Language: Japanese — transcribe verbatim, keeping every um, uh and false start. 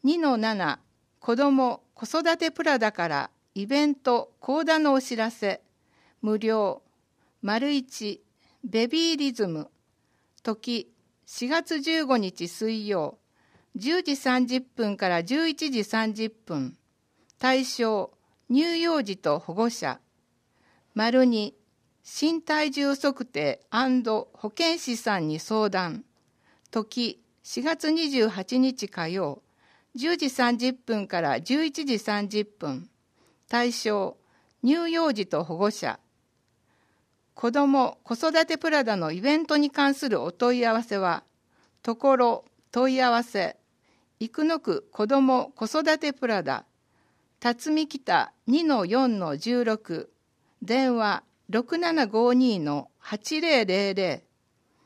にのなな 子ども子育てプラダからイベント講談のお知らせ無料。丸いちベビーリズム時しがつじゅうごにち水曜じゅうじさんじゅっぷんからじゅういちじさんじゅっぷん対象乳幼児と保護者。丸に身体重測定&保健師さんに相談時しがつにじゅうはちにち火曜じゅうじさんじゅっぷんからじゅういちじさんじゅっぷん対象乳幼児と保護者。子ども子育てプラダのイベントに関するお問い合わせはところ問い合わせ生野区子ども子育てプラダ辰巳北 にのよんのじゅうろく 電話 ろくななごにのはちぜろぜろぜろ